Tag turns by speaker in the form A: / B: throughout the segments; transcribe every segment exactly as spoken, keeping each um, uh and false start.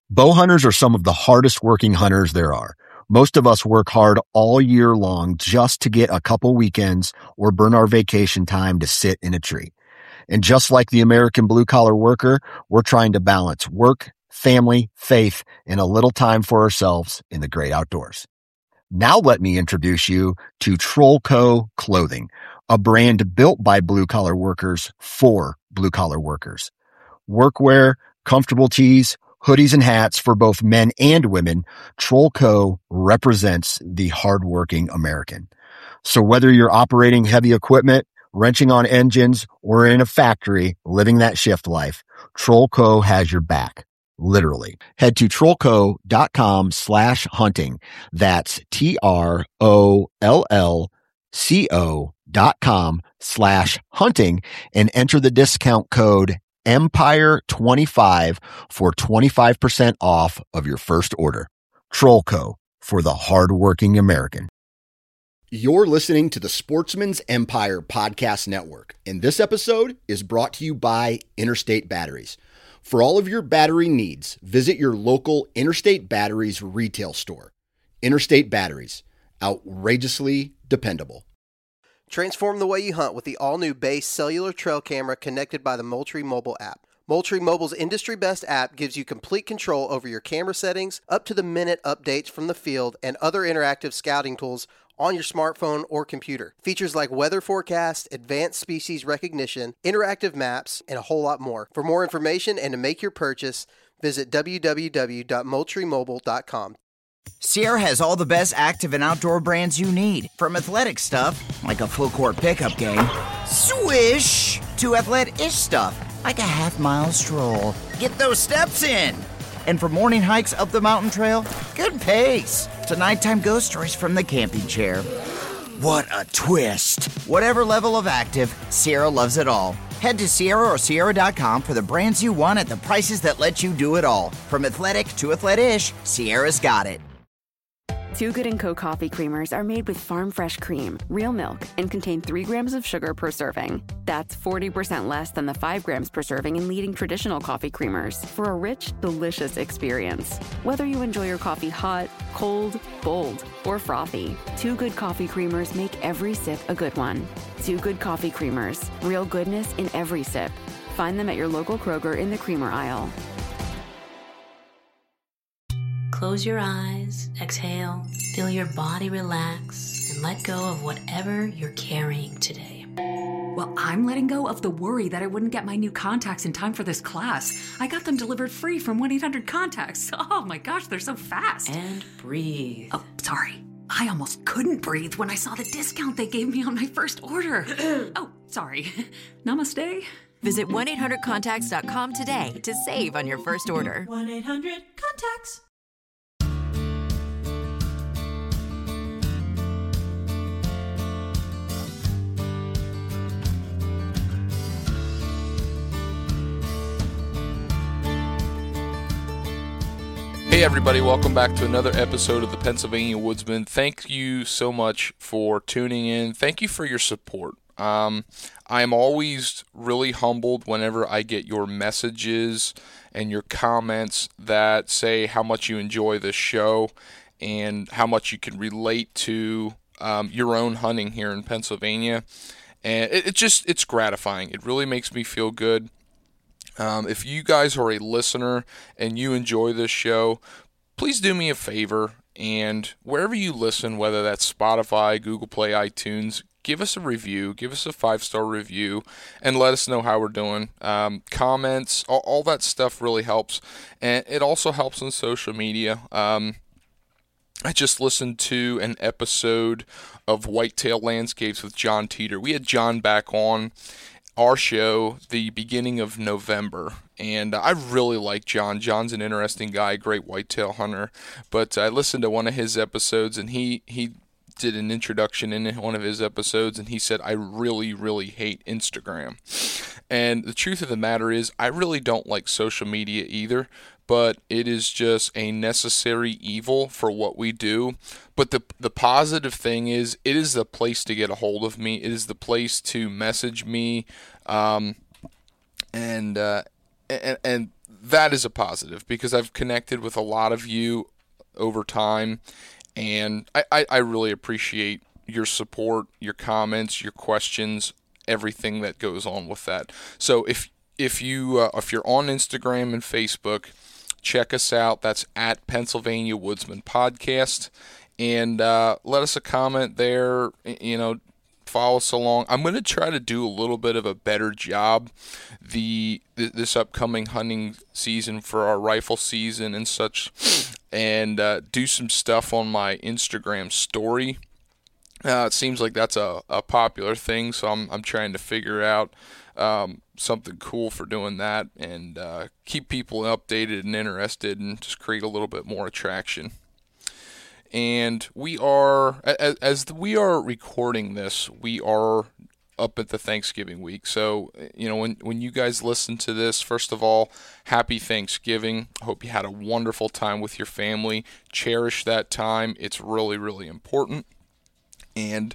A: Bow hunters are some of the hardest working hunters there are. Most of us work hard all year long just to get a couple weekends or burn our vacation time to sit in a tree. And just like the American blue-collar worker, we're trying to balance work, family, faith, and a little time for ourselves in the great outdoors. Now let me introduce you to Trollco Clothing, a brand built by blue-collar workers for blue-collar workers. Workwear, comfortable tees, hoodies, and hats for both men and women, Trollco represents the hardworking American. So whether you're operating heavy equipment, wrenching on engines, or in a factory living that shift life, Trollco has your back. Literally. Head to trollco.com slash hunting. That's T R O L L C O dot com slash hunting and enter the discount code Empire twenty-five for twenty-five percent off of your first order. Trollco, for the hardworking American. You're listening to the Sportsman's Empire Podcast Network, and this episode is brought to you by Interstate Batteries. For all of your battery needs, visit your local Interstate Batteries retail store. Interstate Batteries, outrageously dependable.
B: Transform the way you hunt with the all-new Base cellular trail camera connected by the Moultrie mobile app. Moultrie Mobile's industry-best app gives you complete control over your camera settings, up-to-the-minute updates from the field, and other interactive scouting tools on your smartphone or computer. Features like weather forecast, advanced species recognition, interactive maps, and a whole lot more. For more information and to make your purchase, visit w w w dot moultrie mobile dot com.
C: Sierra has all the best active and outdoor brands you need. From athletic stuff, like a full court pickup game, swish, to athletic-ish stuff, like a half-mile stroll. Get those steps in. And for morning hikes up the mountain trail, good pace. To nighttime ghost stories from the camping chair. What a twist. Whatever level of active, Sierra loves it all. Head to Sierra or Sierra dot com for the brands you want at the prices that let you do it all. From athletic to athletic-ish, Sierra's got it.
D: Two Good and Co. coffee creamers are made with farm fresh cream, real milk, and contain three grams of sugar per serving. That's forty percent less than the five grams per serving in leading traditional coffee creamers for a rich, delicious experience. Whether you enjoy your coffee hot, cold, bold, or frothy, Two Good coffee creamers make every sip a good one. Two Good coffee creamers, real goodness in every sip. Find them at your local Kroger in the creamer aisle.
E: Close your eyes, exhale, feel your body relax, and let go of whatever you're carrying today.
F: Well, I'm letting go of the worry that I wouldn't get my new contacts in time for this class. I got them delivered free from one eight hundred contacts. Oh my gosh, they're so fast.
E: And breathe.
F: Oh, sorry. I almost couldn't breathe when I saw the discount they gave me on my first order. Oh, sorry. Namaste.
G: Visit one eight hundred contacts dot com today to save on your first order.
H: one eight hundred contacts.
I: Hey everybody, welcome back to another episode of the Pennsylvania Woodsman. Thank you so much for tuning in. Thank you for your support. Um, I'm always really humbled whenever I get your messages and your comments that say how much you enjoy this show and how much you can relate to um, your own hunting here in Pennsylvania. And it, it just, it's gratifying. It really makes me feel good. Um, if you guys are a listener and you enjoy this show, please do me a favor and wherever you listen, whether that's Spotify, Google Play, iTunes, give us a review, give us a five-star review, and let us know how we're doing. Um, comments, all, all that stuff really helps, and it also helps on social media. Um, I just listened to an episode of Whitetail Landscapes with John Teeter. We had John back on our show the beginning of November, and I really like John. John's an interesting guy, great whitetail hunter, but I listened to one of his episodes, and he, he did an introduction in one of his episodes, and he said, I really, really hate Instagram. And the truth of the matter is, I really don't like social media either, but it is just a necessary evil for what we do. But the the positive thing is, it is the place to get a hold of me. It is the place to message me, um, and uh, and and that is a positive because I've connected with a lot of you over time, and I, I, I really appreciate your support, your comments, your questions, everything that goes on with that. So if if you uh, if you're on Instagram and Facebook, check us out. That's at Pennsylvania Woodsman Podcast, and uh, let us a comment there. You know, follow us along. I'm going to try to do a little bit of a better job the this upcoming hunting season for our rifle season and such, and uh, do some stuff on my Instagram story. Uh, it seems like that's a, a popular thing, so I'm I'm trying to figure out um, something cool for doing that and uh, keep people updated and interested and just create a little bit more attraction. And we are, as, as we are recording this, we are up at the Thanksgiving week. So, you know, when, when you guys listen to this, first of all, happy Thanksgiving. I hope you had a wonderful time with your family. Cherish that time. It's really, really important. And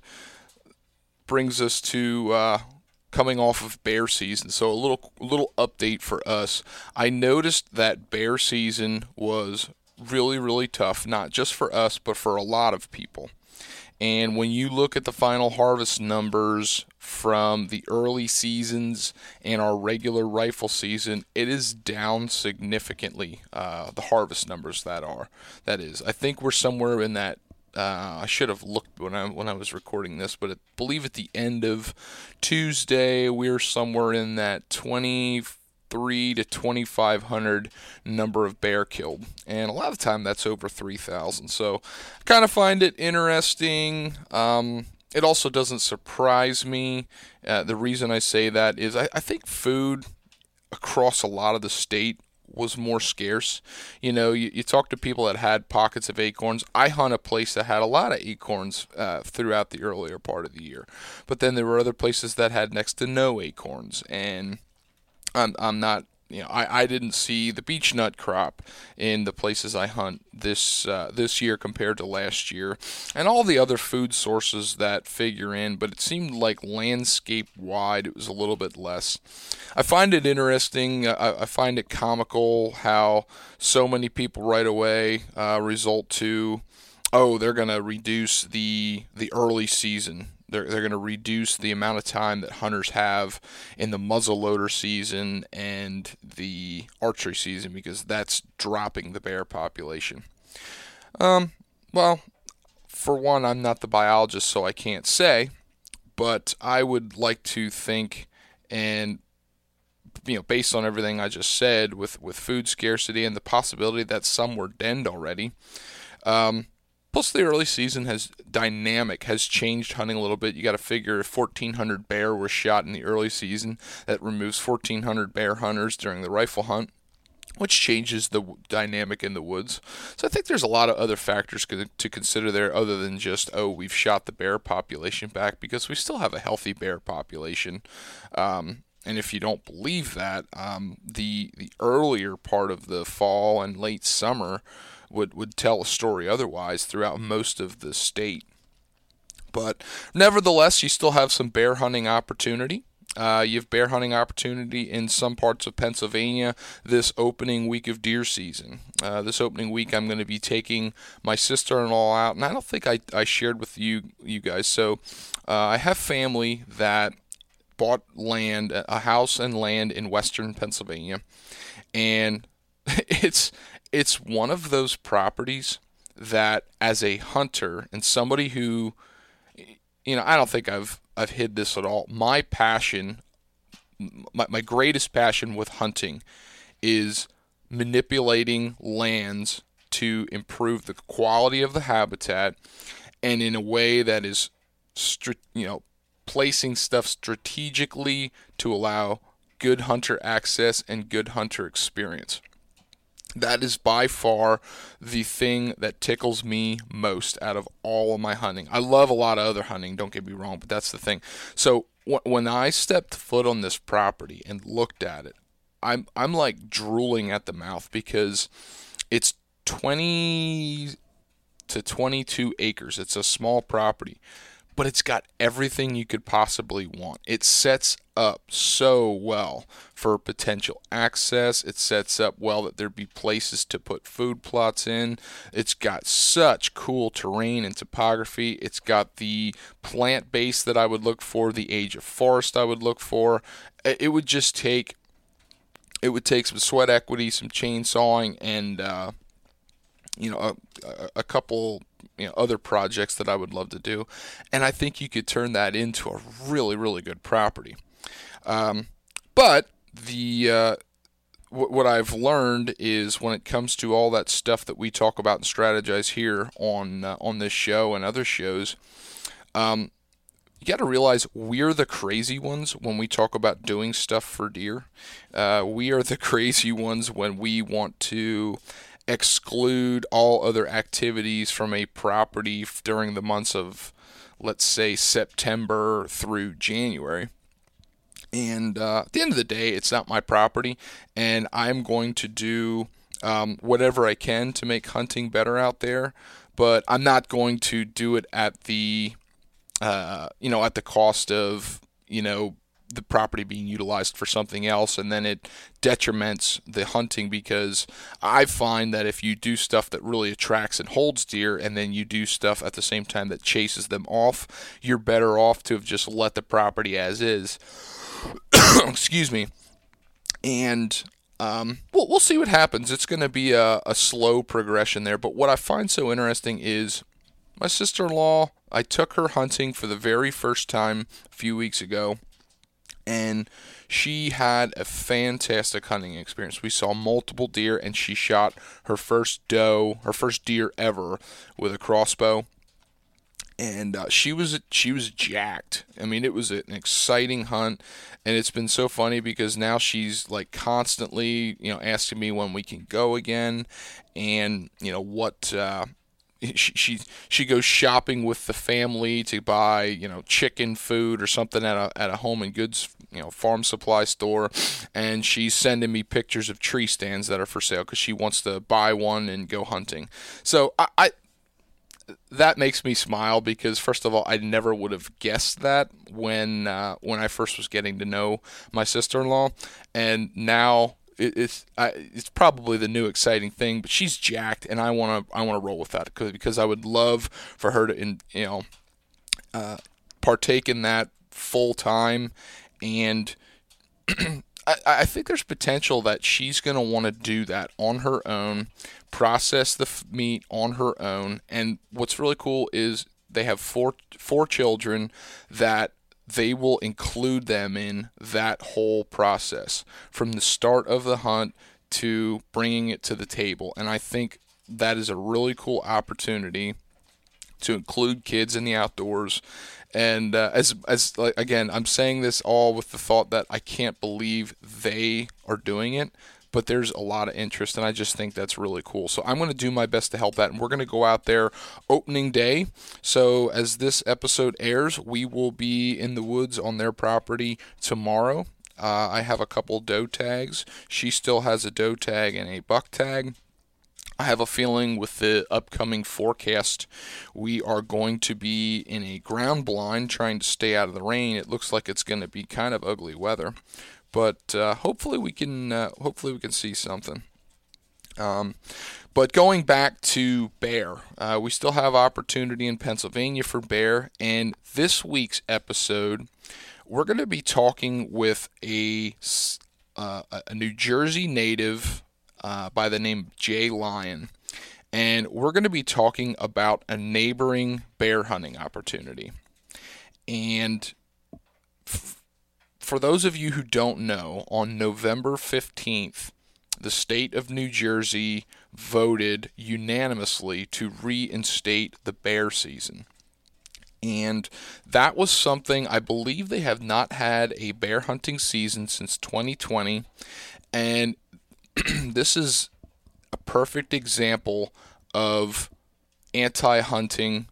I: brings us to uh, coming off of bear season. So a little little update for us. I noticed that bear season was really, really tough, not just for us, but for a lot of people. And when you look at the final harvest numbers from the early seasons and our regular rifle season, it is down significantly, uh, the harvest numbers that are. That is. I think we're somewhere in that Uh, I should have looked when I when I was recording this, but I believe at the end of Tuesday we were somewhere in that twenty-three to twenty-five hundred number of bear killed, and a lot of the time that's over three thousand. So I kind of find it interesting. Um, it also doesn't surprise me. Uh, the reason I say that is I, I think food across a lot of the state was more scarce. You know, you, you talk to people that had pockets of acorns. I hunt a place that had a lot of acorns uh, throughout the earlier part of the year. But then there were other places that had next to no acorns. And I'm, I'm not, you know, I, I didn't see the beech nut crop in the places I hunt this uh, this year compared to last year. And all the other food sources that figure in, but it seemed like landscape-wide it was a little bit less. I find it interesting, I, I find it comical how so many people right away uh, result to, oh, they're going to reduce the the early season. They're, they're going to reduce the amount of time that hunters have in the muzzleloader season and the archery season because that's dropping the bear population. Um, well, for one, I'm not the biologist, so I can't say, but I would like to think, and you know, based on everything I just said, with, with food scarcity and the possibility that some were denned already, um, plus the early season has dynamic, has changed hunting a little bit. You got to figure if fourteen hundred bear were shot in the early season, that removes fourteen hundred bear hunters during the rifle hunt, which changes the dynamic in the woods. So I think there's a lot of other factors to consider there other than just, oh, we've shot the bear population back, because we still have a healthy bear population. Um, and if you don't believe that, um, the the earlier part of the fall and late summer would, would tell a story otherwise throughout most of the state. But nevertheless, you still have some bear hunting opportunity. Uh, you have bear hunting opportunity in some parts of Pennsylvania this opening week of deer season. Uh, this opening week, I'm going to be taking my sister-in-law out, and I don't think I, I shared with you you guys. So uh, I have family that bought land, a house and land in western Pennsylvania, and it's it's one of those properties that, as a hunter and somebody who, you know, I don't think I've I've hid this at all. My passion, my, my greatest passion with hunting is manipulating lands to improve the quality of the habitat, and in a way that is, you know, placing stuff strategically to allow good hunter access and good hunter experience. That is by far the thing that tickles me most out of all of my hunting. I love a lot of other hunting, don't get me wrong, but that's the thing. So w- when I stepped foot on this property and looked at it, I'm I'm like drooling at the mouth, because it's twenty to twenty-two acres. It's a small property, but it's got everything you could possibly want. It sets up so well for potential access. It sets up well that there'd be places to put food plots in. It's got such cool terrain and topography. It's got the plant base that I would look for, the age of forest I would look for. It would just take, it would take some sweat equity, some chainsawing, and uh, you know, a, a couple, you know, other projects that I would love to do, and I think you could turn that into a really, really good property. Um, but the uh, w- what I've learned is when it comes to all that stuff that we talk about and strategize here on uh, on this show and other shows, um, you got to realize we're the crazy ones when we talk about doing stuff for deer. Uh, we are the crazy ones when we want to exclude all other activities from a property during the months of, let's say, September through January. And uh, at the end of the day, it's not my property, and I'm going to do um, whatever I can to make hunting better out there, but I'm not going to do it at the, uh, you know, at the cost of, you know, the property being utilized for something else, and then it detriments the hunting, because I find that if you do stuff that really attracts and holds deer and then you do stuff at the same time that chases them off, you're better off to have just let the property as is. Excuse me. And um, we'll, we'll see what happens. It's going to be a, a slow progression there, but what I find so interesting is my sister-in-law, I took her hunting for the very first time a few weeks ago, and she had a fantastic hunting experience. We saw multiple deer, and she shot her first doe, her first deer ever, with a crossbow. And uh, she was she was jacked. I mean, it was an exciting hunt, and it's been so funny because now she's like constantly, you know, asking me when we can go again, and you know what. Uh, She, she she goes shopping with the family to buy, you know, chicken food or something at a at a home and goods, you know, farm supply store, and she's sending me pictures of tree stands that are for sale because she wants to buy one and go hunting. So I, I that makes me smile because, first of all, I never would have guessed that when uh, when I first was getting to know my sister-in-law, and now. It's I, it's probably the new exciting thing, but she's jacked, and I want to I want to roll with that because because I would love for her to in, you know uh, partake in that full time, and I, I think there's potential that she's going to want to do that on her own, process the f- meat on her own, and what's really cool is they have four four children that. They will include them in that whole process from the start of the hunt to bringing it to the table. And I think that is a really cool opportunity to include kids in the outdoors. And uh, as as like, again, I'm saying this all with the thought that I can't believe they are doing it. But there's a lot of interest, and I just think that's really cool. So I'm going to do my best to help that, and we're going to go out there opening day. So as this episode airs, we will be in the woods on their property tomorrow. Uh, I have a couple doe tags. She still has a doe tag and a buck tag. I have a feeling with the upcoming forecast, we are going to be in a ground blind trying to stay out of the rain. It looks like it's going to be kind of ugly weather. But uh, hopefully we can uh, hopefully we can see something. Um, but going back to bear, uh, we still have opportunity in Pennsylvania for bear. And this week's episode, we're going to be talking with a uh, a New Jersey native uh, by the name of Jay Lyon, and we're going to be talking about a neighboring bear hunting opportunity. And f- For those of you who don't know, on November fifteenth, the state of New Jersey voted unanimously to reinstate the bear season. And that was something, I believe they have not had a bear hunting season since twenty twenty. And this is a perfect example of anti-hunting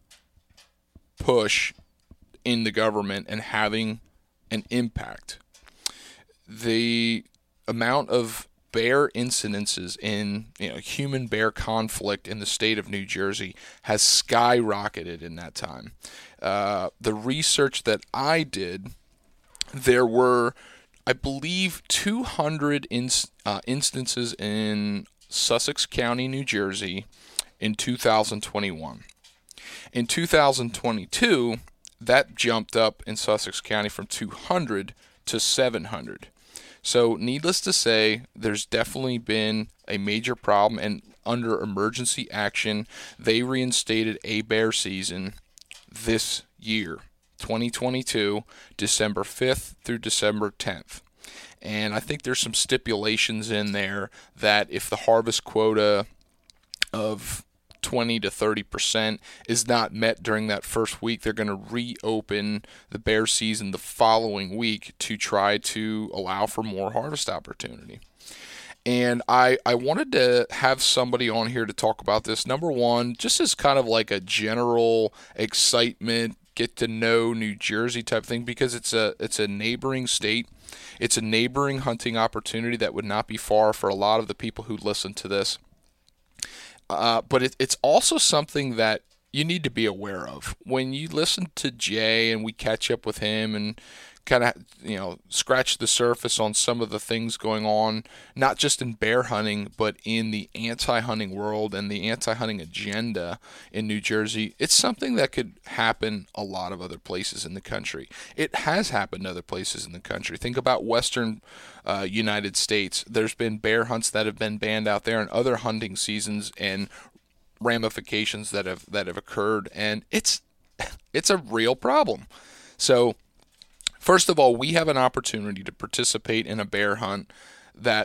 I: push in the government and having an impact. The amount of bear incidences in, you know, human bear conflict in the state of New Jersey has skyrocketed in that time. Uh, the research that I did, there were, I believe, two hundred ins- uh, instances in Sussex County, New Jersey in two thousand twenty-one. In two thousand twenty-two, that jumped up in Sussex County from two hundred to seven hundred. So needless to say, there's definitely been a major problem, and under emergency action, they reinstated a bear season this year, twenty twenty-two, December fifth through December tenth. And I think there's some stipulations in there that if the harvest quota of twenty to thirty percent is not met during that first week, they're going to reopen the bear season the following week to try to allow for more harvest opportunity. And I, I wanted to have somebody on here to talk about this. Number one, just as kind of like a general excitement, get to know New Jersey type thing, because it's a it's a neighboring state. It's a neighboring hunting opportunity that would not be far for a lot of the people who listen to this. Uh, but it, it's also something that you need to be aware of. When you listen to Jay and we catch up with him and kind of, you know, scratch the surface on some of the things going on, not just in bear hunting, but in the anti-hunting world and the anti-hunting agenda in New Jersey, it's something that could happen a lot of other places in the country. It has happened other places in the country. Think about Western uh, United States. There's been bear hunts that have been banned out there and other hunting seasons and ramifications that have that have occurred, and it's it's a real problem. So first of all, we have an opportunity to participate in a bear hunt that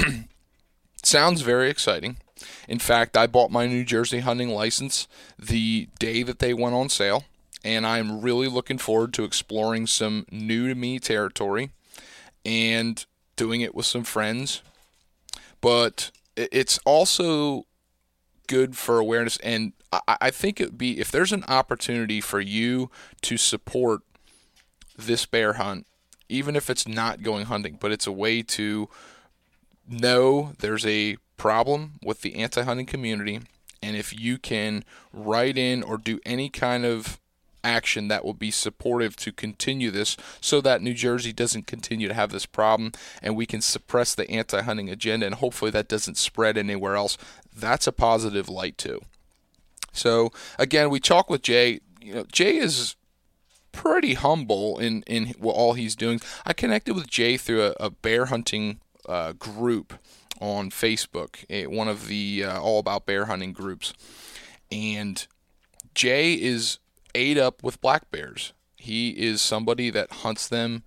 I: sounds very exciting. In fact, I bought my New Jersey hunting license the day that they went on sale, and I'm really looking forward to exploring some new-to-me territory and doing it with some friends. But it's also good for awareness, and I think it would be, if there's an opportunity for you to support this bear hunt, even if it's not going hunting, but it's a way to know there's a problem with the anti-hunting community, and if you can write in or do any kind of action that will be supportive to continue this so that New Jersey doesn't continue to have this problem and we can suppress the anti-hunting agenda, and hopefully that doesn't spread anywhere else, that's a positive light too. So again, we talk with Jay. You know, Jay is pretty humble in, in all he's doing. I connected with Jay through a, a bear hunting uh, group on Facebook, a, one of the uh, all about bear hunting groups. And Jay is ate up with black bears. He is somebody that hunts them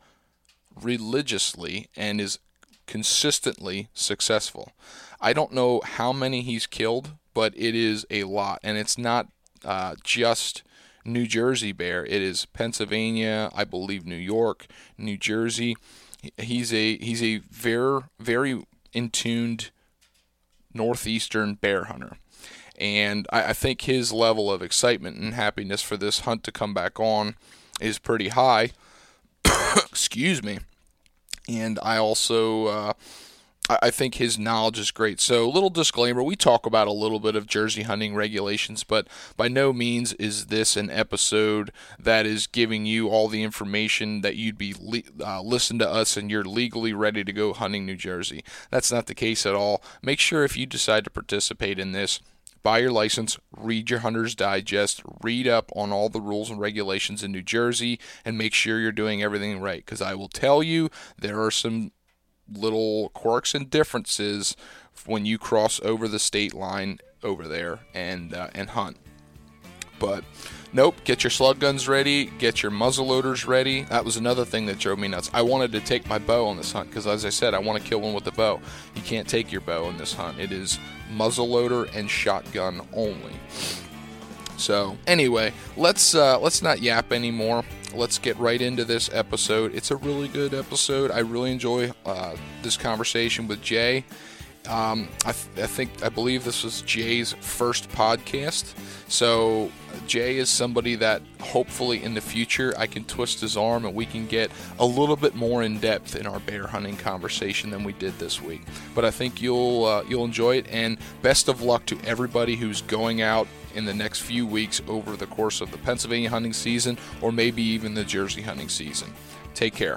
I: religiously and is consistently successful. I don't know how many he's killed, but it is a lot. And it's not uh, just New Jersey bear. It is Pennsylvania, I believe New York, New Jersey. He's a he's a very very in tuned northeastern bear hunter, and I, I think his level of excitement and happiness for this hunt to come back on is pretty high. Excuse me. And I also uh, I think his knowledge is great. So, little disclaimer, we talk about a little bit of Jersey hunting regulations, but by no means is this an episode that is giving you all the information that you'd be le- uh, listen to us and you're legally ready to go hunting New Jersey. That's not the case at all. Make sure if you decide to participate in this, buy your license, read your Hunter's Digest, read up on all the rules and regulations in New Jersey, and make sure you're doing everything right. Because I will tell you, there are some little quirks and differences when you cross over the state line over there and uh, and hunt. But nope, get your slug guns ready, get your muzzle loaders ready. That was another thing that drove me nuts. I wanted to take my bow on this hunt because, as I said, I want to kill one with the bow. You can't take your bow in this hunt. It is muzzle loader and shotgun only. So anyway, let's uh, let's not yap anymore. Let's get right into this episode. It's a really good episode. I really enjoy uh, this conversation with Jay. Um, I, th- I think I believe this was Jay's first podcast. So Jay is somebody that hopefully in the future I can twist his arm and we can get a little bit more in depth in our bear hunting conversation than we did this week. But I think you'll uh, you'll enjoy it, and best of luck to everybody who's going out in the next few weeks over the course of the Pennsylvania hunting season, or maybe even the Jersey hunting season. Take care.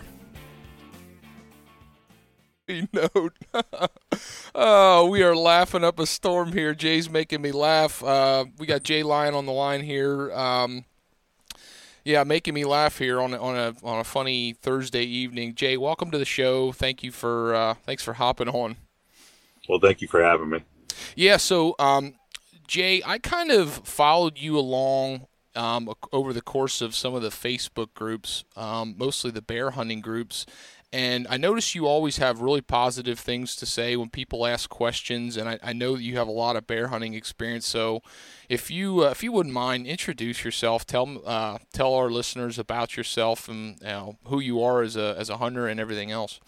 I: Note. Oh, we are laughing up a storm here. Jay's making me laugh. Uh, we got Jay Lyon on the line here. Um, yeah, making me laugh here on a, on a on a funny Thursday evening. Jay, welcome to the show. Thank you for uh, thanks for hopping on.
J: Well, thank you for having me.
I: Yeah. So, um, Jay, I kind of followed you along um, over the course of some of the Facebook groups, um, mostly the bear hunting groups. And I notice you always have really positive things to say when people ask questions, and I, I know that you have a lot of bear hunting experience. So, if you uh, if you wouldn't mind, introduce yourself. Tell uh, tell our listeners about yourself and you know, who you are as a as a hunter and everything else.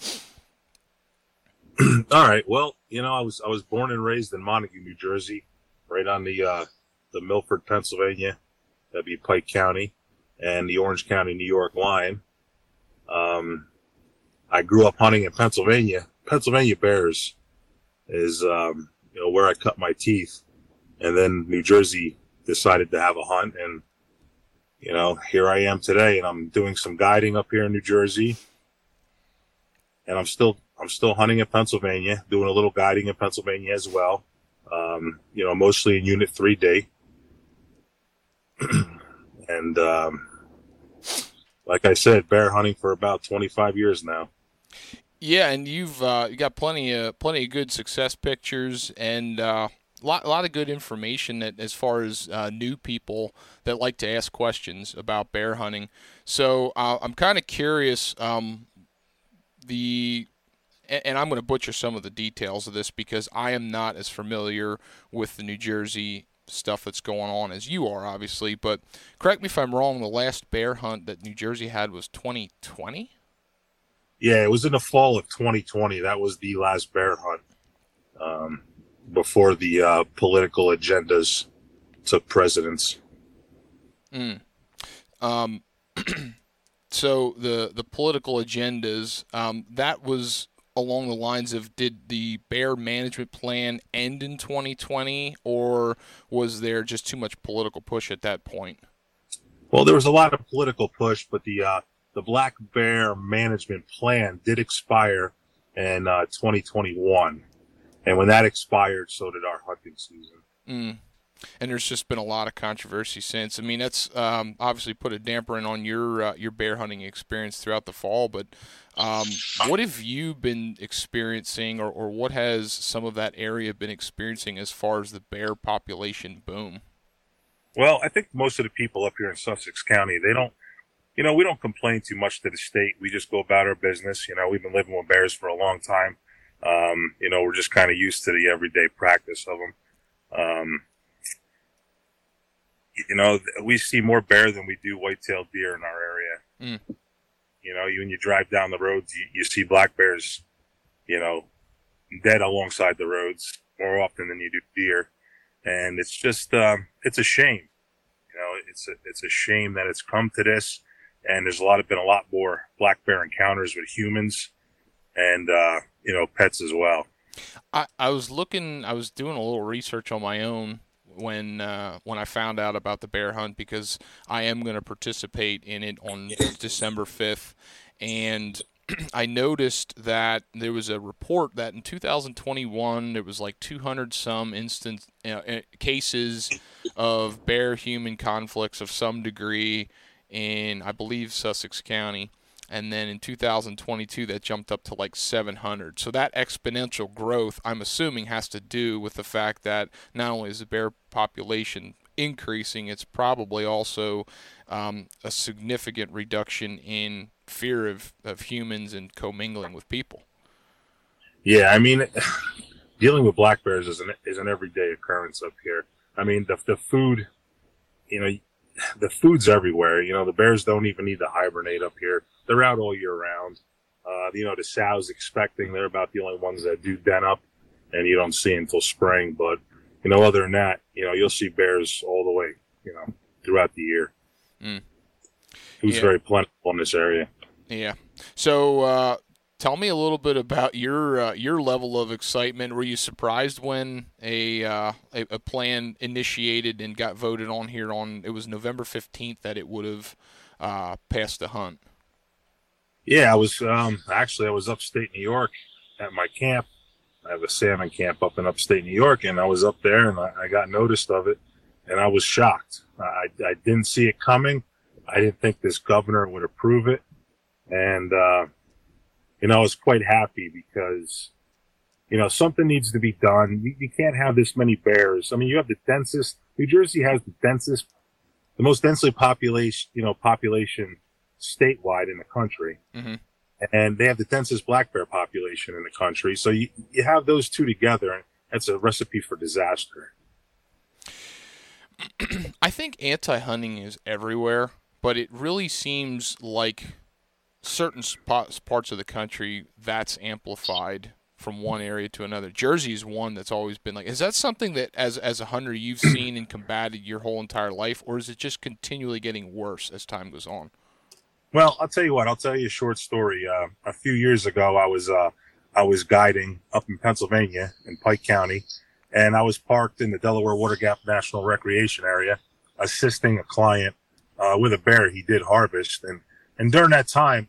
J: All right. Well, you know, I was I was born and raised in Montague, New Jersey, right on the uh, the Milford, Pennsylvania, that'd be Pike County, and the Orange County, New York line. Um. I grew up hunting in Pennsylvania. Pennsylvania bears is, um, you know, where I cut my teeth. And then New Jersey decided to have a hunt. And, you know, here I am today, and I'm doing some guiding up here in New Jersey. And I'm still, I'm still hunting in Pennsylvania, doing a little guiding in Pennsylvania as well. Um, you know, mostly in Unit three D. and, um, like I said, bear hunting for about twenty-five years now.
I: Yeah, and you've uh, you got plenty of plenty of good success pictures and a uh, lot lot of good information that as far as uh, new people that like to ask questions about bear hunting. So uh, I'm kind of curious. Um, the and I'm going to butcher some of the details of this because I am not as familiar with the New Jersey stuff that's going on as you are, obviously. But correct me if I'm wrong. The last bear hunt that New Jersey had was twenty twenty.
J: Yeah, it was in the fall of twenty twenty. That was the last bear hunt um, before the uh, political agendas took precedence.
I: Mm. Um, so the the political agendas, um, that was along the lines of, did the bear management plan end in twenty twenty, or was there just too much political push at that point?
J: Well, there was a lot of political push, but the uh, the black bear management plan did expire in uh, twenty twenty-one. And when that expired, so did our hunting season.
I: Mm. And there's just been a lot of controversy since. I mean, that's um, obviously put a damper in on your uh, your bear hunting experience throughout the fall. But um, what have you been experiencing, or, or what has some of that area been experiencing as far as the bear population boom?
J: Well, I think most of the people up here in Sussex County, they don't, you know, we don't complain too much to the state. We just go about our business. You know, we've been living with bears for a long time. Um, you know, we're just kind of used to the everyday practice of them. Um, you know, we see more bear than we do white-tailed deer in our area. Mm. You know, you, when you drive down the roads, you, you see black bears, you know, dead alongside the roads more often than you do deer. And it's just, um, it's a shame. You know, it's a, it's a shame that it's come to this. And there's a lot of, been a lot more black bear encounters with humans and, uh, you know, pets as well.
I: I, I was looking, I was doing a little research on my own when, uh, when I found out about the bear hunt, because I am going to participate in it on December fifth. And I noticed that there was a report that in two thousand twenty-one, there was like two hundred some instance uh, cases of bear-human conflicts of some degree in, I believe, Sussex County. And then in two thousand twenty-two, that jumped up to like seven hundred. So that exponential growth, I'm assuming, has to do with the fact that not only is the bear population increasing, it's probably also um, a significant reduction in fear of, of humans and commingling with people.
J: Yeah, I mean, dealing with black bears is an, is an everyday occurrence up here. I mean, the, the food, you know, the food's everywhere. You know, the bears don't even need to hibernate up here. They're out all year round. Uh, you know, the sows expecting, they're about the only ones that do den up. and you don't see until spring. But, you know, other than that, you know, you'll see bears all the way, you know, throughout the year.
I: Mm.
J: It was
I: yeah.
J: very plentiful in this area.
I: Yeah. So, uh, tell me a little bit about your uh, your level of excitement. Were you surprised when a, uh, a a plan initiated and got voted on here on, it was November fifteenth, that it would have uh, passed the hunt?
J: Yeah, I was um, actually I was upstate New York at my camp. I have a salmon camp up in upstate New York, and I was up there and I, I got noticed of it, and I was shocked. I, I didn't see it coming. I didn't think this governor would approve it, and uh, you know, I was quite happy because, you know, something needs to be done. You, you can't have this many bears. I mean, you have the densest, New Jersey has the densest, the most densely population, you know, population statewide in the country.
I: Mm-hmm.
J: And they have the densest black bear population in the country. So you, you have those two together, and that's a recipe for disaster.
I: I think anti-hunting is everywhere, but it really seems like certain spots, parts of the country, that's amplified from one area to another. Jersey is one that's always been like, is that something that as as a hunter you've seen and combated your whole entire life, or is it just continually getting worse as time goes on?
J: Well, I'll tell you what, I'll tell you a short story. Uh, a few years ago, I was, uh, I was guiding up in Pennsylvania in Pike County, and I was parked in the Delaware Water Gap National Recreation Area, assisting a client, uh, with a bear he did harvest. And, And during that time,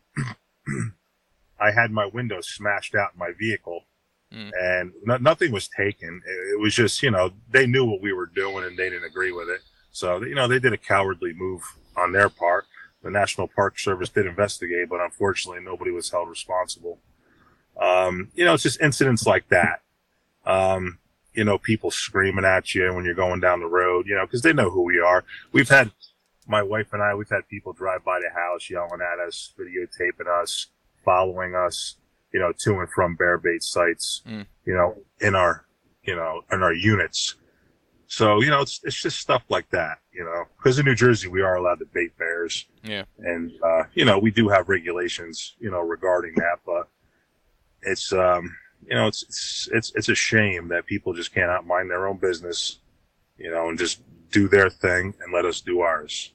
J: I had my window smashed out in my vehicle, mm. and no, nothing was taken. It, it was just, you know, they knew what we were doing and they didn't agree with it. So, you know, they did a cowardly move on their part. The National Park Service did investigate, but unfortunately nobody was held responsible. Um, you know, it's just incidents like that. Um, you know, people screaming at you when you're going down the road, you know, because they know who we are. We've had, my wife and I, we've had people drive by the house yelling at us, videotaping us, following us, you know, to and from bear bait sites, mm. you know, in our, you know, in our units. So, you know, it's it's just stuff like that, you know, because in New Jersey, we are allowed to bait bears.
I: Yeah.
J: And, uh, you know, we do have regulations, you know, regarding that, but it's, um, you know, it's, it's, it's, it's a shame that people just cannot mind their own business, you know, and just do their thing and let us do ours.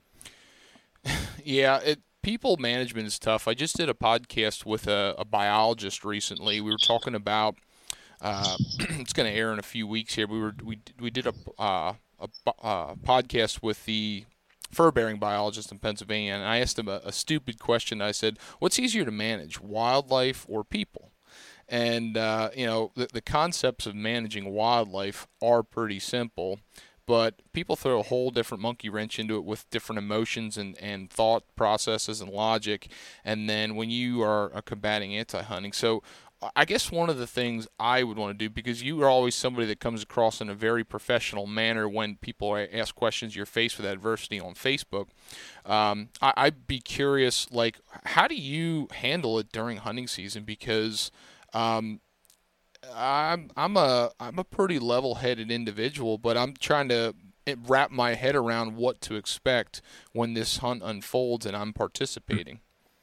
I: Yeah, it, people management is tough. I just did a podcast with a, a biologist recently. We were talking about uh, it's going to air in a few weeks here. We were we we did a uh, a, a podcast with the fur-bearing biologist in Pennsylvania, and I asked him a, a stupid question. I said, "What's easier to manage, wildlife or people?" And uh, you know, the, the concepts of managing wildlife are pretty simple. But people throw a whole different monkey wrench into it with different emotions and, and thought processes and logic. And then when you are combating anti-hunting, so I guess one of the things I would want to do, because you are always somebody that comes across in a very professional manner when people ask questions, you're faced with adversity on Facebook. Um, I, I'd be curious, like, how do you handle it during hunting season? Because um, I'm I'm a I'm a pretty level-headed individual, but I'm trying to wrap my head around what to expect when this hunt unfolds and I'm participating.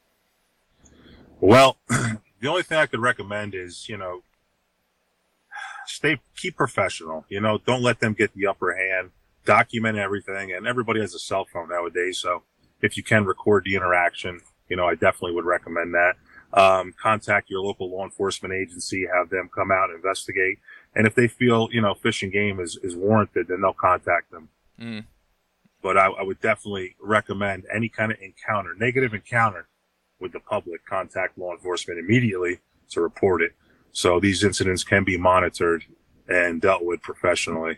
J: Well, the only thing I could recommend is, you know, stay keep professional. You know, don't let them get the upper hand. Document everything, and everybody has a cell phone nowadays, so if you can record the interaction, you know, I definitely would recommend that. Um, contact your local law enforcement agency, have them come out and investigate. And if they feel, you know, Fish and Game is, is warranted, then they'll contact them. Mm. But I, I would definitely recommend any kind of encounter, negative encounter with the public, contact law enforcement immediately to report it. So these incidents can be monitored and dealt with professionally.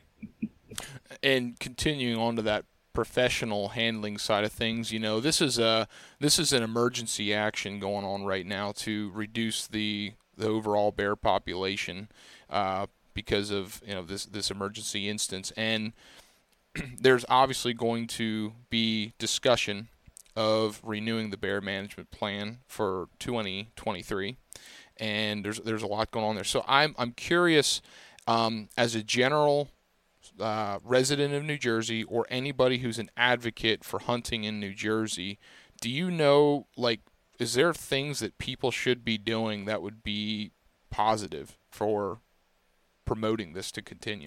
I: And continuing on to that professional handling side of things, you know, this is a this is an emergency action going on right now to reduce the the overall bear population uh, because of, you know, this this emergency instance, and there's obviously going to be discussion of renewing the bear management plan for twenty twenty-three, and there's there's a lot going on there. So I'm I'm curious, um, as a general Uh, resident of New Jersey or anybody who's an advocate for hunting in New Jersey, do you know, like, is there things that people should be doing that would be positive for promoting this to continue?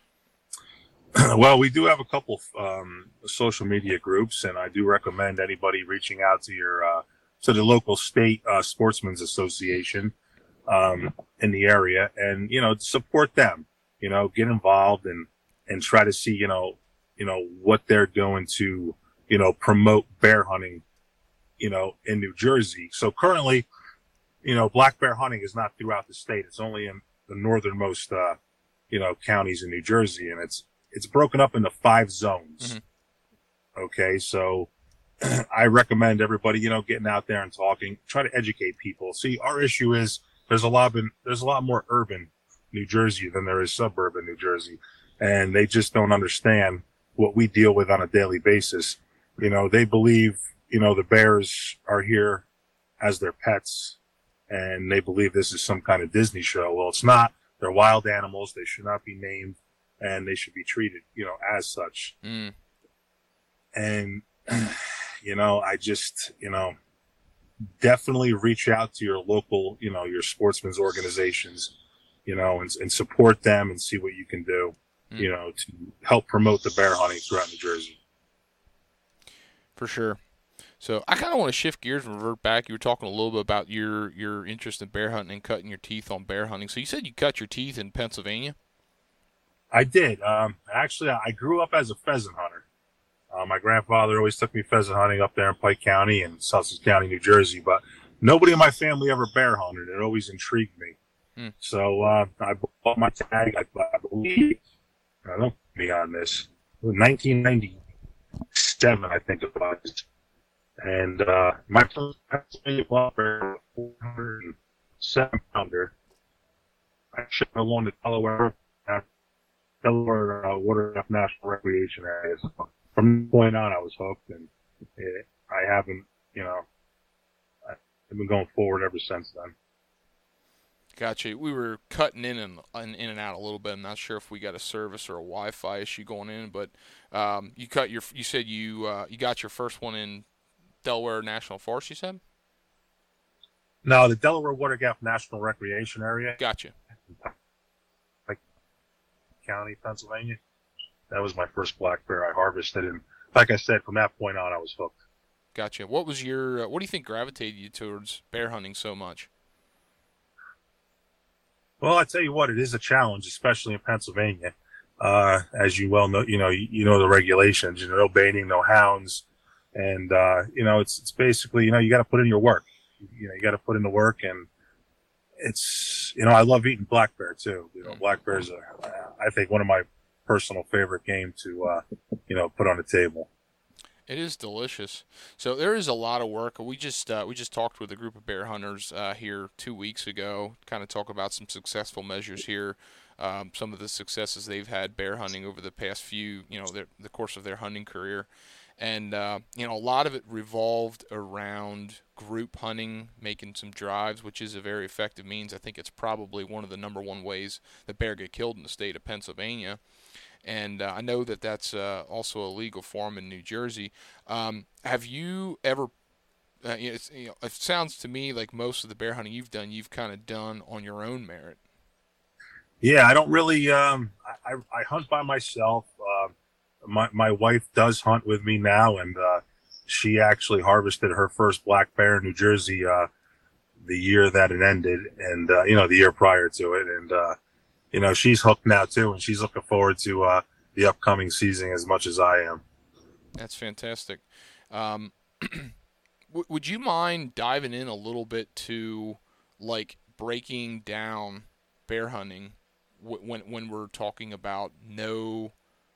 J: Well, we do have a couple um, social media groups, and I do recommend anybody reaching out to your uh, to the local state uh, sportsmen's association um, in the area, and you know, support them. You know, get involved and and try to see you know you know what they're doing to you know promote bear hunting, you know, in New Jersey. So currently, you know, black bear hunting is not throughout the state. It's only in the northernmost uh, you know counties in New Jersey, and it's It's broken up into five zones. Mm-hmm. Okay, so I recommend everybody, you know, getting out there and talking, try to educate people. See, our issue is there's a lot of, there's a lot more urban New Jersey than there is suburban New Jersey, and they just don't understand what we deal with on a daily basis. You know, they believe, you know, the bears are here as their pets, and they believe this is some kind of Disney show. Well, it's not. They're wild animals. They should not be named, and they should be treated, you know, as such. Mm. And, you know, I just, you know, definitely reach out to your local, you know, your sportsmen's organizations, you know, and, and support them and see what you can do, mm. you know, to help promote the bear hunting throughout New Jersey.
I: For sure. So I kind of want to shift gears and revert back. You were talking a little bit about your, your interest in bear hunting and cutting your teeth on bear hunting. So you said you cut your teeth in Pennsylvania?
J: I did. Um, actually, I grew up as a pheasant hunter. Uh, my grandfather always took me pheasant hunting up there in Pike County and Sussex County, New Jersey, but nobody in my family ever bear hunted. It always intrigued me. Hmm. So uh, I bought my tag, I, I believe, I don't be on this, nineteen ninety-seven, I think it was. And uh, my first Pennsylvania black bear, four hundred seven pounder. I shipped along to Delaware. Delaware uh, Watercraft National Recreation Area. So from that point on, I was hooked, and it, I haven't, you know, I've been going forward ever since then.
I: Gotcha. We were cutting in and in and out a little bit. I'm not sure if we got a service or a Wi-Fi issue going in, but um, you cut your. You said you uh, you got your first one in Delaware National Forest. You said?
J: No, the Delaware Watercraft National Recreation Area.
I: Gotcha.
J: County, Pennsylvania. That was my first black bear I harvested, and like I said, from that point on, I was hooked.
I: Gotcha. What was your? Uh, what do you think gravitated you towards bear hunting so much?
J: Well, I tell you what, it is a challenge, especially in Pennsylvania. Uh, as you well know, you know, you, you know the regulations. You know, no baiting, no hounds, and uh, you know, it's it's basically, you know, you got to put in your work. You know, you got to put in the work, and it's, you know, I love eating black bear too. You know, black bears are, I think, one of my personal favorite game to, uh, you know, put on the table.
I: It is delicious. So there is a lot of work. We just uh, we just talked with a group of bear hunters uh, here two weeks ago, kind of talk about some successful measures here, um, some of the successes they've had bear hunting over the past few, you know, their, the course of their hunting career. And, uh, you know, a lot of it revolved around group hunting, making some drives, which is a very effective means. I think it's probably one of the number one ways that bear get killed in the state of Pennsylvania. And uh, I know that that's uh, also a legal form in New Jersey. Um, have you ever, uh, it's, you know, it sounds to me like most of the bear hunting you've done, you've kind of done on your own merit.
J: Yeah, I don't really, um, I, I hunt by myself. Uh, My my wife does hunt with me now, and uh, she actually harvested her first black bear in New Jersey uh, the year that it ended, and uh, you know, the year prior to it, and uh, you know, she's hooked now too, and she's looking forward to uh, the upcoming season as much as I am.
I: That's fantastic. Um, w- would you mind diving in a little bit to like breaking down bear hunting w- when when we're talking about no.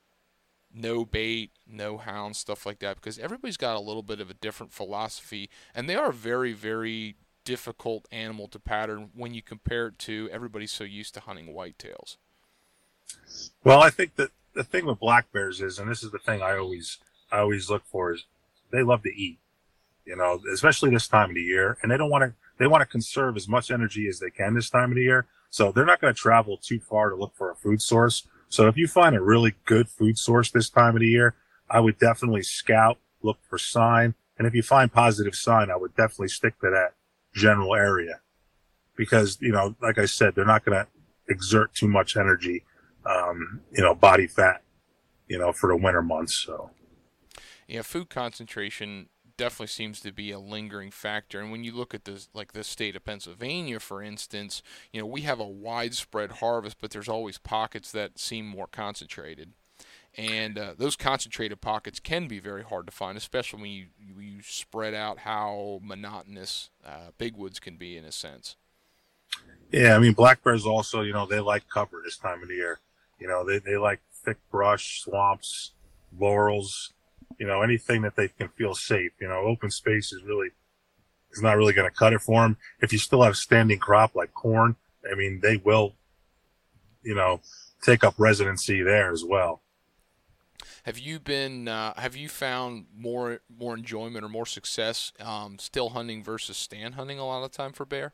I: no bait, no hounds, stuff like that, because everybody's got a little bit of a different philosophy, and they are a very, very difficult animal to pattern when you compare it to everybody's so used to hunting whitetails.
J: Well, I think that the thing with black bears is, and this is the thing I always, I always look for, is they love to eat, you know, especially this time of the year, and they don't want to, they want to conserve as much energy as they can this time of the year, so they're not going to travel too far to look for a food source. So if you find a really good food source this time of the year, I would definitely scout, look for sign. And if you find positive sign, I would definitely stick to that general area. Because, you know, like I said, they're not going to, exert too much energy, um, you know, body fat, you know, for the winter months. So,
I: yeah, food concentration definitely seems to be a lingering factor. And when you look at this, like the state of Pennsylvania, for instance, you know, we have a widespread harvest, but there's always pockets that seem more concentrated. And uh, those concentrated pockets can be very hard to find, especially when you, you, you spread out how monotonous uh, big woods can be in a sense.
J: Yeah, I mean, black bears also, you know, they like cover this time of the year. You know, they, they like thick brush, swamps, laurels, you know, anything that they can feel safe. You know, open space is really, is not really going to cut it for them. If you still have standing crop like corn, I mean, they will, you know, take up residency there as well.
I: Have you been, uh, have you found more, more enjoyment or more success um, still hunting versus stand hunting a lot of the time for bear?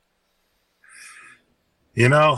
J: You know,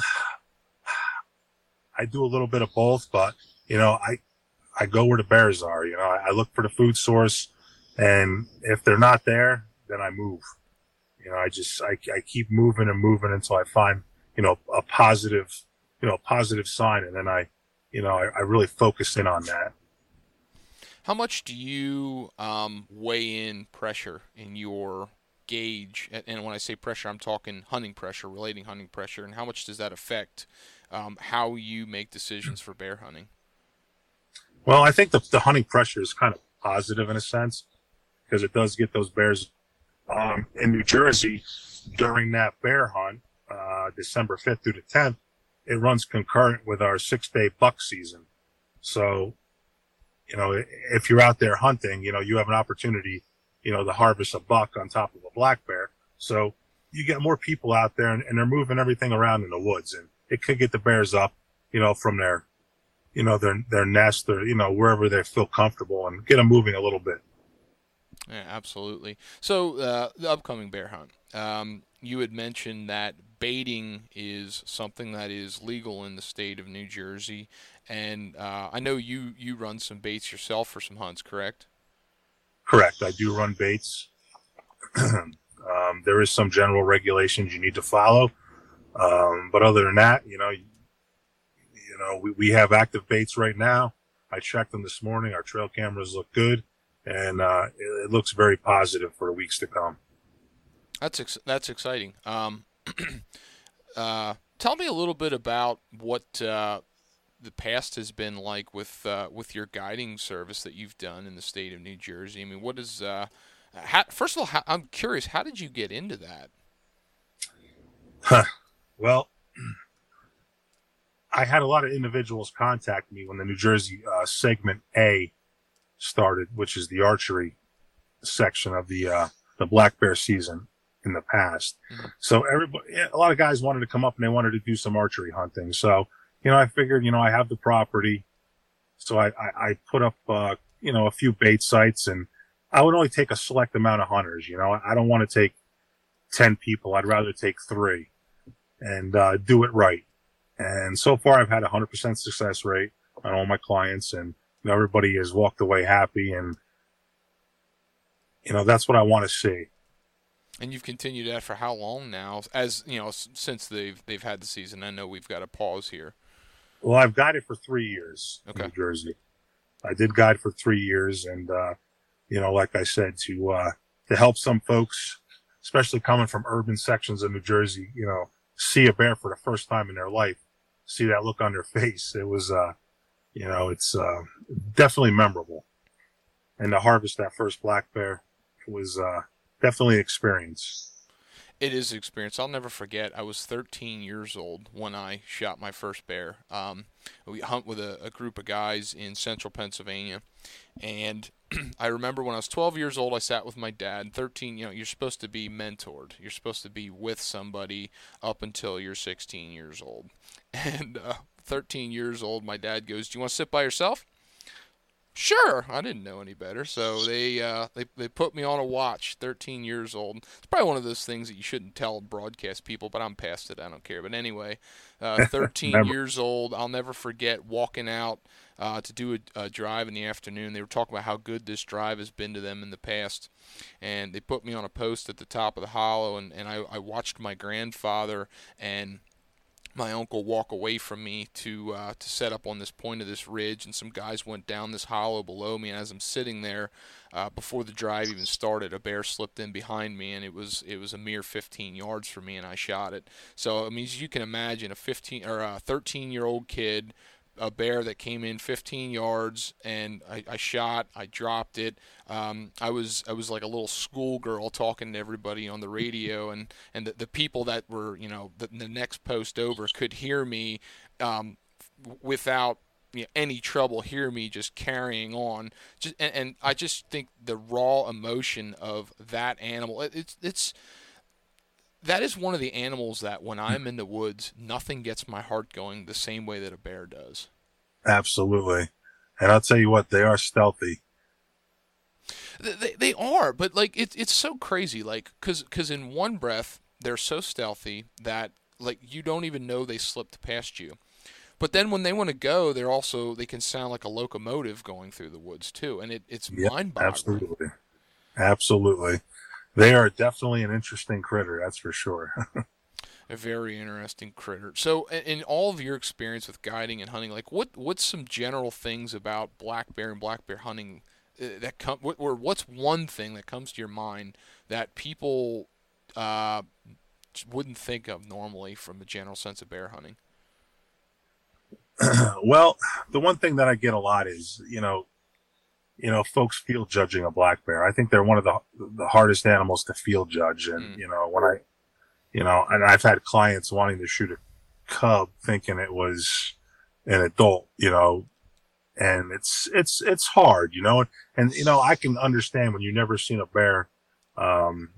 J: I do a little bit of both, but, you know, I, I go where the bears are. You know, I, I look for the food source, and if they're not there, then I move. You know, I just, I, I keep moving and moving until I find, you know, a positive, you know, a positive sign. And then I, you know, I, I really focus in on that.
I: How much do you um, weigh in pressure in your gauge? And when I say pressure, I'm talking hunting pressure, relating hunting pressure. And how much does that affect um, how you make decisions for bear hunting?
J: Well, I think the, the hunting pressure is kind of positive in a sense, because it does get those bears um, in New Jersey during that bear hunt, uh, December fifth through the tenth. It runs concurrent with our six-day buck season. So, you know, if you're out there hunting, you know, you have an opportunity, you know, to harvest a buck on top of a black bear. So you get more people out there, and, and they're moving everything around in the woods, and it could get the bears up, you know, from their, you know, their, their nest, or, you know, wherever they feel comfortable, and get them moving a little bit.
I: Yeah, absolutely. So uh, the upcoming bear hunt, um, you had mentioned that baiting is something that is legal in the state of New Jersey. And uh, I know you, you run some baits yourself for some hunts, correct?
J: Correct. I do run baits. um, there is some general regulations you need to follow. Um, but other than that, you know, you, you know, we, we have active baits right now. I checked them this morning. Our trail cameras look good, and uh, it, it looks very positive for the weeks to come.
I: That's ex- that's exciting. Um, uh, tell me a little bit about what uh, the past has been like with uh, with your guiding service that you've done in the state of New Jersey. I mean, what is uh, how, first of all, how, I'm curious, how did you get into that?
J: Huh. Well, I had a lot of individuals contact me when the New Jersey uh, segment A started, which is the archery section of the uh, the black bear season in the past. Mm-hmm. So everybody, a lot of guys wanted to come up and they wanted to do some archery hunting. So, you know, I figured, you know, I have the property. So I, I, I put up, uh, you know, a few bait sites, and I would only take a select amount of hunters. You know, I don't want to take ten people. I'd rather take three and uh, do it right. And so far I've had a hundred percent success rate on all my clients, and you know, everybody has walked away happy, and you know, that's what I want to see.
I: And you've continued that for how long now? As you know, since they've they've had the season. I know we've got a pause here.
J: Well, I've guided for three years
I: okay.
J: in New Jersey. I did guide for three years, and uh, you know, like I said, to uh, to help some folks, especially coming from urban sections of New Jersey, you know, see a bear for the first time in their life, see that look on their face. It was, uh, you know, it's uh, definitely memorable. And to harvest that first black bear was uh, definitely an experience.
I: It is an experience. I'll never forget. I was thirteen years old when I shot my first bear. Um, we hunt with a, a group of guys in central Pennsylvania. And I remember when I was twelve years old, I sat with my dad. thirteen, you know, you're supposed to be mentored. You're supposed to be with somebody up until you're sixteen years old. And uh, thirteen years old, my dad goes, "Do you want to sit by yourself?" Sure. I didn't know any better. So they uh, they they put me on a watch, thirteen years old. It's probably one of those things that you shouldn't tell broadcast people, but I'm past it. I don't care. But anyway, uh, thirteen years old, I'll never forget walking out uh, to do a, a drive in the afternoon. They were talking about how good this drive has been to them in the past. And they put me on a post at the top of the hollow, and, and I, I watched my grandfather and my uncle walk away from me to uh, to set up on this point of this ridge, and some guys went down this hollow below me. And as I'm sitting there, uh, before the drive even started, a bear slipped in behind me, and it was it was a mere fifteen yards from me, and I shot it. So I mean, as you can imagine, a fifteen or a thirteen year old kid, a bear that came in fifteen yards, and I, I shot, I dropped it. Um, I was I was like a little schoolgirl talking to everybody on the radio, and, and the, the people that were, you know, the, the next post over could hear me um, without you know, any trouble, hear me just carrying on. Just and, and I just think the raw emotion of that animal, it, it's it's that is one of the animals that when I'm in the woods, nothing gets my heart going the same way that a bear does.
J: Absolutely. And I'll tell you what, they are stealthy.
I: They, they are, but like it, it's so crazy, like because because in one breath they're so stealthy that like you don't even know they slipped past you. But then when they want to go, they're also they can sound like a locomotive going through the woods too, and it, it's
J: Yep,
I: mind-boggling.
J: Absolutely, absolutely. They are definitely an interesting critter, that's for sure.
I: A very interesting critter. So, in, in all of your experience with guiding and hunting, like what what's some general things about black bear and black bear hunting uh, that come, what, or what's one thing that comes to your mind that people uh, wouldn't think of normally from a general sense of bear hunting?
J: Well, the one thing that I get a lot is, you know, you know, folks field judging a black bear. I think they're one of the the hardest animals to field judge. And, mm. you know, when I, you know, and I've had clients wanting to shoot a cub thinking it was an adult, you know, and it's, it's, it's hard, you know, and, and, you know, I can understand when you've never seen a bear, um,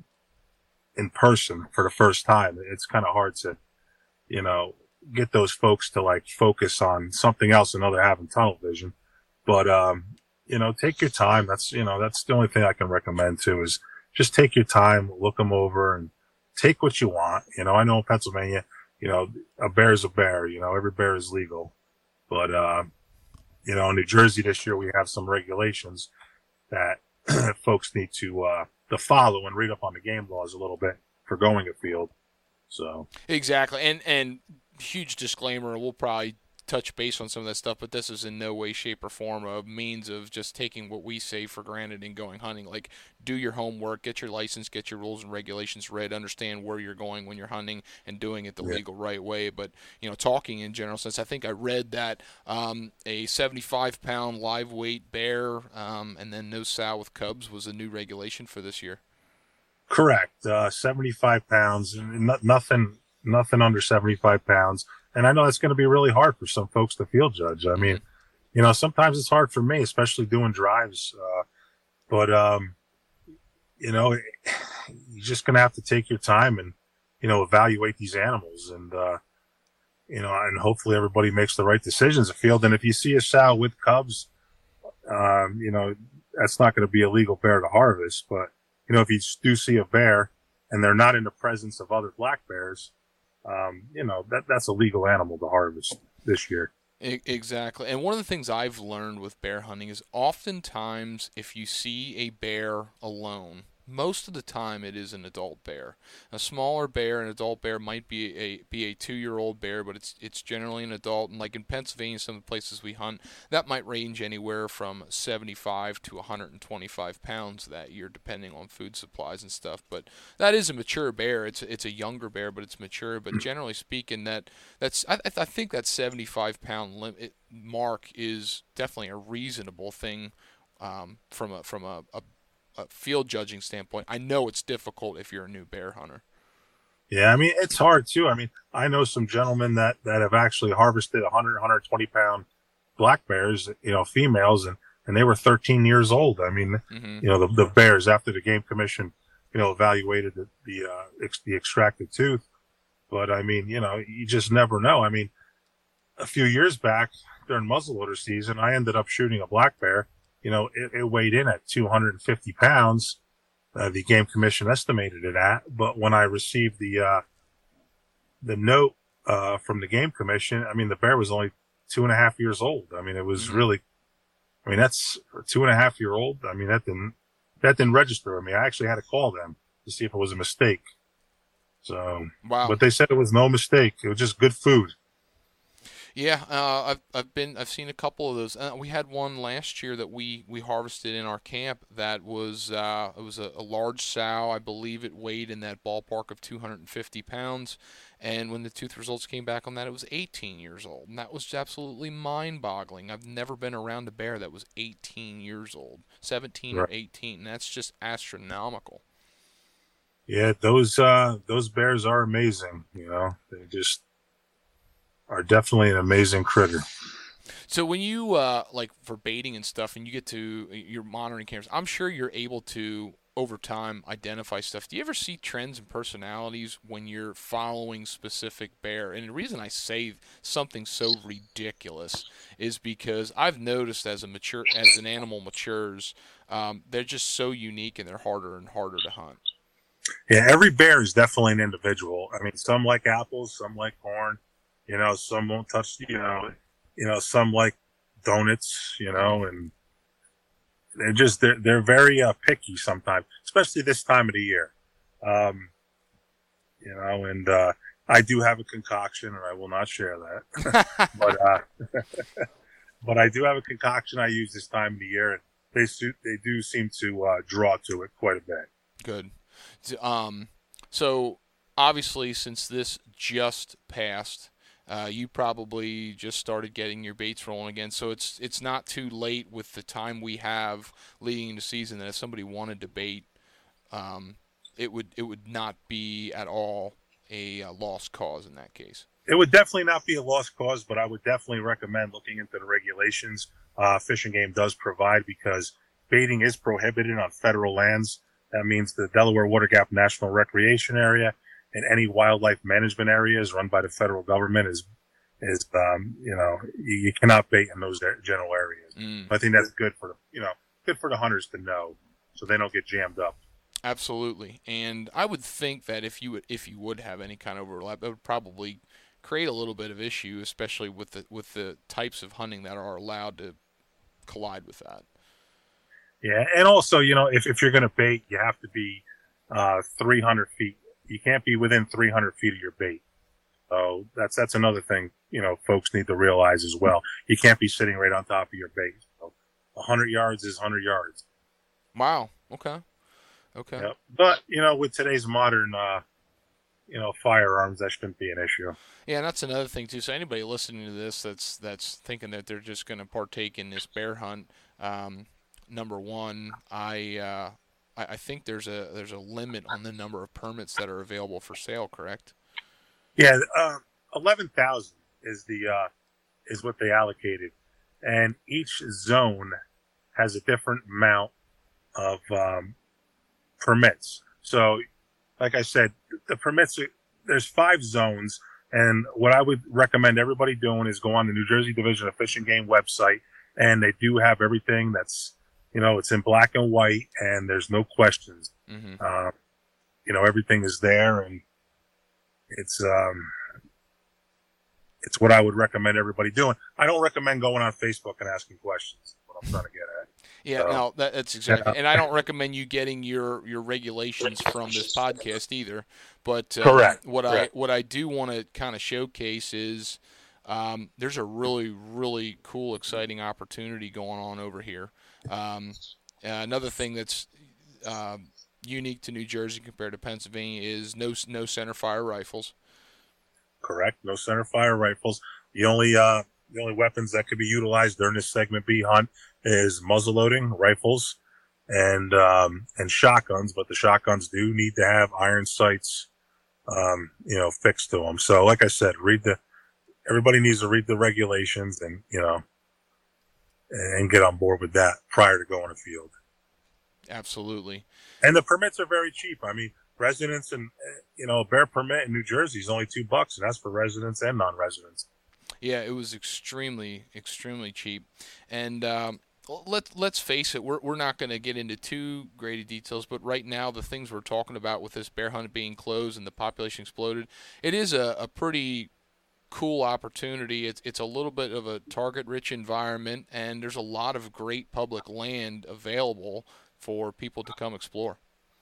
J: in person for the first time. It's kind of hard to, you know, get those folks to like focus on something else and know they're having tunnel vision. But, um, you know, take your time. That's, you know, that's the only thing I can recommend too is just take your time, look them over and take what you want. You know, I know in Pennsylvania, you know, a bear is a bear, you know, every bear is legal. But, uh, you know, in New Jersey this year, we have some regulations that folks need to, uh, to follow and read up on the game laws a little bit for going afield. So. Exactly.
I: And, and huge disclaimer, we'll probably touch base on some of that stuff, but this is in no way, shape, or form a means of just taking what we say for granted and going hunting. Like, do your homework, get your license, get your rules and regulations read, understand where you're going when you're hunting, and doing it the yeah. legal right way. But, you know, talking in general sense, I think I read that um, a seventy-five pound live weight bear um, and then no sow with cubs was a new regulation for this year.
J: Correct. Uh, seventy-five pounds, and nothing, nothing under seventy-five pounds. And I know that's going to be really hard for some folks to field judge. I mean, you know, sometimes it's hard for me, especially doing drives. Uh, but, um, you know, you're just going to have to take your time and, you know, evaluate these animals and, uh, you know, and hopefully everybody makes the right decisions afield. And if you see a sow with cubs, um, you know, that's not going to be a legal bear to harvest. But, you know, if you do see a bear and they're not in the presence of other black bears, Um, you know, that that's a legal animal to harvest this year.
I: Exactly. And one of the things I've learned with bear hunting is oftentimes if you see a bear alone, most of the time it is an adult bear. A smaller bear, an adult bear might be a be a two-year-old bear, but it's it's generally an adult. And like in Pennsylvania, some of the places we hunt, that might range anywhere from seventy-five to one hundred twenty-five pounds that year, depending on food supplies and stuff. But that is a mature bear. It's it's a younger bear, but it's mature. But generally speaking, that that's I, I think that seventy-five pound limit mark is definitely a reasonable thing um, from a from a, a A field judging standpoint. I know it's difficult if you're a new bear hunter.
J: Yeah, I mean, it's hard too. I mean, I know some gentlemen that, that have actually harvested one hundred, one hundred twenty pound black bears, you know, females, and, and they were thirteen years old. I mean, mm-hmm. you know, the, the bears after the game commission, you know, evaluated the, the, uh, ex, the extracted tooth. But I mean, you know, you just never know. I mean, a few years back during muzzleloader season, I ended up shooting a black bear. You know, it, it weighed in at two hundred fifty pounds. Uh, the game commission estimated it at, but when I received the, uh, the note, uh, from the game commission, I mean, the bear was only two and a half years old. I mean, it was mm-hmm. really, I mean, that's a two and a half year old. I mean, that didn't, that didn't register with me. I actually had to call them to see if it was a mistake. So,
I: wow.
J: But they said it was no mistake. It was just good food.
I: Yeah, uh, I've I've been I've seen a couple of those. Uh, we had one last year that we, we harvested in our camp that was uh, it was a, a large sow. I believe it weighed in that ballpark of two hundred fifty pounds, and when the tooth results came back on that, it was eighteen years old, and that was absolutely mind-boggling. I've never been around a bear that was eighteen years old, seventeen right. or eighteen, and that's just astronomical.
J: Yeah, those uh, those bears are amazing. You know, they just are definitely an amazing critter.
I: So when you uh, like for baiting and stuff, and you get to you're monitoring cameras, I'm sure you're able to over time identify stuff. Do you ever see trends and personalities when you're following specific bear? And the reason I say something so ridiculous is because I've noticed as a mature as an animal matures, um, they're just so unique and they're harder and harder to hunt.
J: Yeah, every bear is definitely an individual. I mean, some like apples, some like corn. You know, some won't touch, you know, you know, some like donuts, you know, and they're just, they're, they're very uh, picky sometimes, especially this time of the year. Um, you know, and uh, I do have a concoction, and I will not share that. but uh, but I do have a concoction I use this time of the year, and they, su- they do seem to uh, draw to it quite a bit.
I: Good. Um, so, obviously, since this just passed, Uh, you probably just started getting your baits rolling again, so it's it's not too late with the time we have leading into season that if somebody wanted to bait, um, it would it would not be at all a, a lost cause in that case.
J: It would definitely not be a lost cause, but I would definitely recommend looking into the regulations uh, Fish and Game does provide, because baiting is prohibited on federal lands. That means the Delaware Water Gap National Recreation Area and any wildlife management areas run by the federal government is, is um, you know, you, you cannot bait in those general areas. Mm. I think that's good for the, you know, good for the hunters to know, so they don't get jammed up.
I: Absolutely, and I would think that if you would, if you would have any kind of overlap, it would probably create a little bit of issue, especially with the with the types of hunting that are allowed to collide with that.
J: Yeah, and also, you know, if if you're going to bait, you have to be uh, three hundred feet. You can't be within three hundred feet of your bait. So that's that's another thing, you know, folks need to realize as well. You can't be sitting right on top of your bait. So one hundred yards is one hundred yards.
I: Wow. Okay. Okay.
J: Yep. But, you know, with today's modern, uh, you know, firearms, that shouldn't be an issue.
I: Yeah, and that's another thing, too. So anybody listening to this that's that's thinking that they're just going to partake in this bear hunt, um, number one, I uh, – I think there's a there's a limit on the number of permits that are available for sale. Correct?
J: Yeah, uh, eleven thousand is the uh, is what they allocated, and each zone has a different amount of um, permits. So, like I said, the permits, there's five zones, and what I would recommend everybody doing is go on the New Jersey Division of Fish and Game website, and they do have everything that's, you know, it's in black and white, and there's no questions. Mm-hmm. Uh, you know, everything is there, and it's um, it's what I would recommend everybody doing. I don't recommend going on Facebook and asking questions. What I'm trying to get at.
I: Yeah, so, no, that, that's exactly. Yeah. And I don't recommend you getting your, your regulations from this podcast either. But uh,
J: correct.
I: What
J: correct.
I: I what I do want to kind of showcase is um, there's a really really cool, exciting opportunity going on over here. Um, uh, another thing that's uh, unique to New Jersey compared to Pennsylvania is no no centerfire rifles.
J: Correct. No centerfire rifles. The only uh, the only weapons that could be utilized during this segment B hunt is muzzleloading rifles and um, and shotguns. But the shotguns do need to have iron sights, um, you know, fixed to them. So, like I said, read the. Everybody needs to read the regulations and, you know, and get on board with that prior to going afield.
I: Absolutely.
J: And the permits are very cheap. I mean, residents and, you know, a bear permit in New Jersey is only two bucks, and that's for residents and non-residents.
I: Yeah, it was extremely, extremely cheap. And um, let, let's face it, we're, we're not going to get into too great details, but right now the things we're talking about with this bear hunt being closed and the population exploded, it is a, a pretty cool opportunity. It's it's a little bit of a target-rich environment, and there's a lot of great public land available for people to come explore.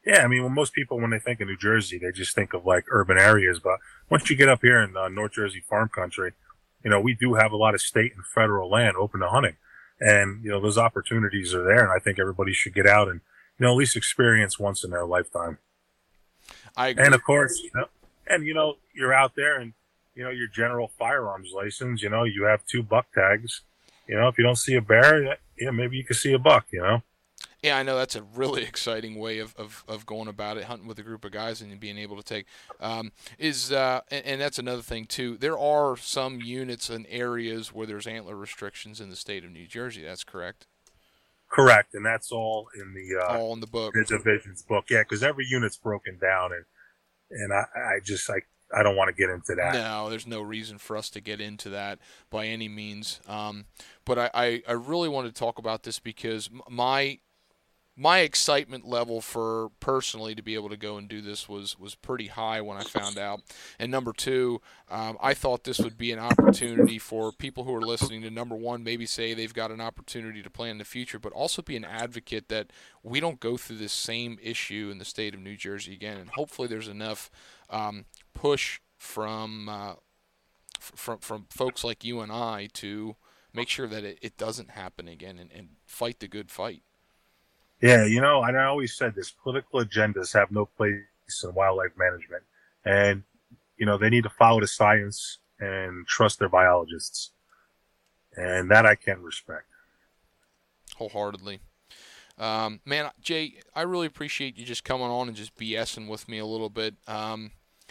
J: Yeah, I mean, when most people, when they think of New Jersey, they just think of like urban areas. But once you get up here in uh, North Jersey farm country, you know, we do have a lot of state and federal land open to hunting. And, you know, those opportunities are there. And I think everybody should get out and, you know, at least experience once in their lifetime.
I: I agree.
J: And of course, you know, and, you know, you're out there and, you know, your general firearms license, you know, you have two buck tags. You know, if you don't see a bear, yeah, maybe you can see a buck, you know.
I: Yeah, I know that's a really exciting way of, of, of going about it, hunting with a group of guys and being able to take um, is uh, and, and that's another thing too. There are some units and areas where there's antler restrictions in the state of New Jersey. That's correct.
J: Correct, and that's all in the uh,
I: all in the book,
J: the division's book. Yeah, because every unit's broken down, and and I, I just I I don't want to get into that.
I: No, there's no reason for us to get into that by any means. Um, but I, I, I really wanted to talk about this because my My excitement level for personally to be able to go and do this was, was pretty high when I found out. And number two, um, I thought this would be an opportunity for people who are listening to, number one, maybe say they've got an opportunity to plan in the future, but also be an advocate that we don't go through this same issue in the state of New Jersey again. And hopefully there's enough um, push from, uh, from, from folks like you and I to make sure that it, it doesn't happen again and, and fight the good fight.
J: Yeah, you know, and I always said this, political agendas have no place in wildlife management. And, you know, they need to follow the science and trust their biologists. And that I can respect.
I: Wholeheartedly. Um, man, Jay, I really appreciate you just coming on and just BSing with me a little bit. Um,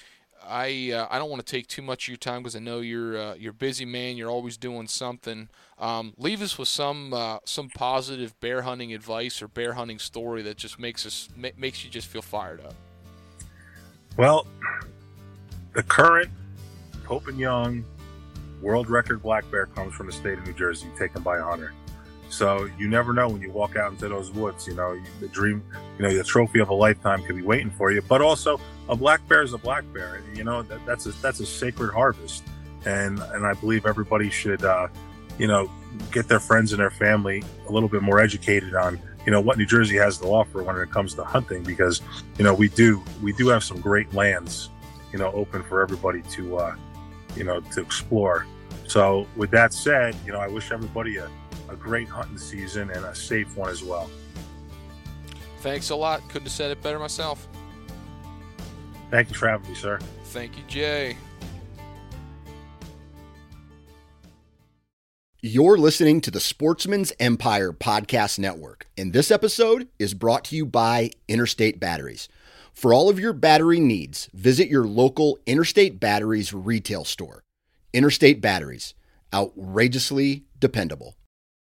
I: I uh, I don't want to take too much of your time because I know you're uh, you're a busy man. You're always doing something. Um, leave us with some uh, some positive bear hunting advice or bear hunting story that just makes us ma- makes you just feel fired up.
J: Well, the current Pope and Young world record black bear comes from the state of New Jersey, taken by a hunter. So you never know when you walk out into those woods. You know, the dream, you know, the trophy of a lifetime could be waiting for you. But also, a black bear is a black bear. And, you know, that, that's a that's a sacred harvest. And and I believe everybody should, uh, you know, get their friends and their family a little bit more educated on, you know, what New Jersey has to offer when it comes to hunting. Because, you know, we do we do have some great lands, you know, open for everybody to, uh, you know, to explore. So with that said, you know, I wish everybody a a great hunting season and a safe one as well.
I: Thanks a lot. Couldn't have said it better myself.
J: Thank you for having me, sir.
I: Thank you, Jay.
A: You're listening to the Sportsman's Empire Podcast Network, and this episode is brought to you by Interstate Batteries. For all of your battery needs, visit your local Interstate Batteries retail store. Interstate Batteries, outrageously dependable.